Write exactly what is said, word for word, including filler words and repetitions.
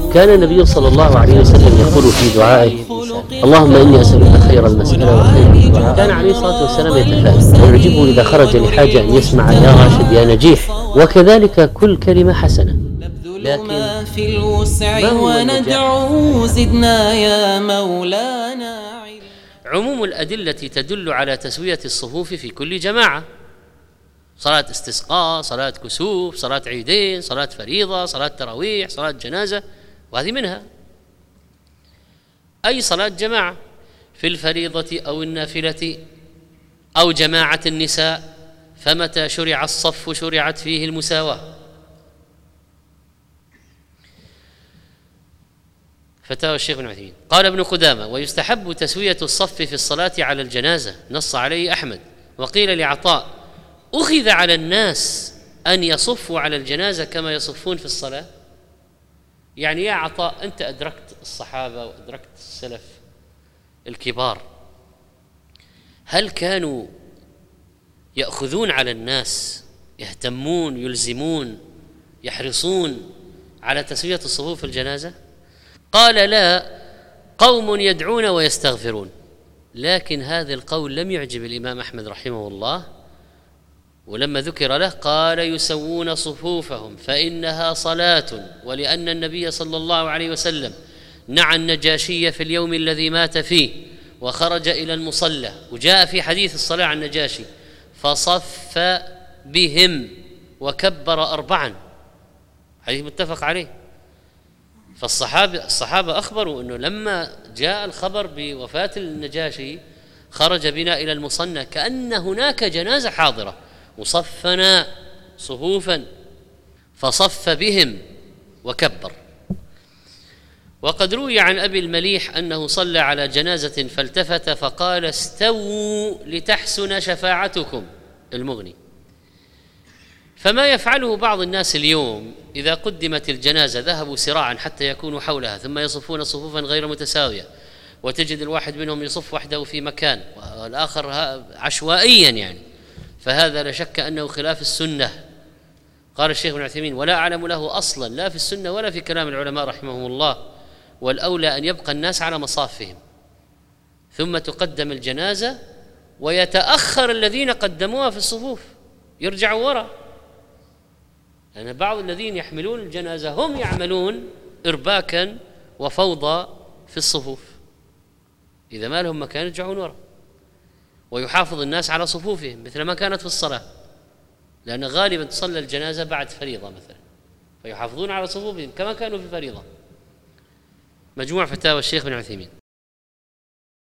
كان النبي صلى الله عليه وسلم يقول في دعائه: اللهم إني أسألك خير المسألة وخير الدعاء. كان عليه الصلاة والسلام يتفائل ويعجبه إذا خرج لحاجة أن يسمع يا راشد يا نجيح، وكذلك كل كلمة حسنة. لكن في الوسع وندعو زدنا يا مولانا. عموم الأدلة تدل على تسوية الصفوف في كل جماعة: صلاة استسقاء، صلاة كسوف، صلاة عيدين، صلاة فريضة، صلاة تراويح، صلاة جنازة، وهذه منها. أي صلاة جماعة في الفريضة أو النافلة أو جماعة النساء، فمتى شرع الصف شرعت فيه المساواة. فتاوى الشيخ ابن عثيمين. قال ابن قدامة: ويستحب تسوية الصف في الصلاة على الجنازة، نص عليه أحمد. وقيل لعطاء: أخذ على الناس أن يصفوا على الجنازة كما يصفون في الصلاة. يعني يا عطاء، أنت أدركت الصحابة وأدركت السلف الكبار، هل كانوا يأخذون على الناس، يهتمون، يلزمون، يحرصون على تسوية الصفوف في الجنازة؟ قال: لا، قوم يدعون ويستغفرون. لكن هذا القول لم يعجب الإمام أحمد رحمه الله، ولما ذكر له قال: يسوون صفوفهم فإنها صلاة، ولأن النبي صلى الله عليه وسلم نعى النجاشي في اليوم الذي مات فيه وخرج إلى المصلى، وجاء في حديث الصلاة عن النجاشي فصف بهم وكبر أربعا، حديث متفق عليه. فالصحابة الصحابة أخبروا أنه لما جاء الخبر بوفاة النجاشي خرج بنا إلى المصنى كأن هناك جنازة حاضرة، وصفنا صفوفا فصف بهم وكبر. وقد روي عن أبي المليح أنه صلى على جنازة فالتفت فقال: استووا لتحسن شفاعتكم، المغني. فما يفعله بعض الناس اليوم إذا قدمت الجنازة ذهبوا سراعا حتى يكونوا حولها، ثم يصفون صفوفا غير متساوية، وتجد الواحد منهم يصف وحده في مكان والآخر عشوائيا يعني، فهذا لا شك أنه خلاف السنة. قال الشيخ ابن عثيمين: ولا أعلم له أصلا لا في السنة ولا في كلام العلماء رحمهم الله، والأولى أن يبقى الناس على مصافهم، ثم تقدم الجنازة ويتأخر الذين قدموها في الصفوف، يرجعوا وراء، لأن يعني بعض الذين يحملون الجنازة هم يعملون إرباكا وفوضى في الصفوف، إذا ما لهم مكان يرجعون وراء، ويحافظ الناس على صفوفهم مثل ما كانت في الصلاة، لأن غالبا تصلى الجنازة بعد فريضة مثلا، فيحافظون على صفوفهم كما كانوا في الفريضة. مجموع فتاوى الشيخ ابن عثيمين.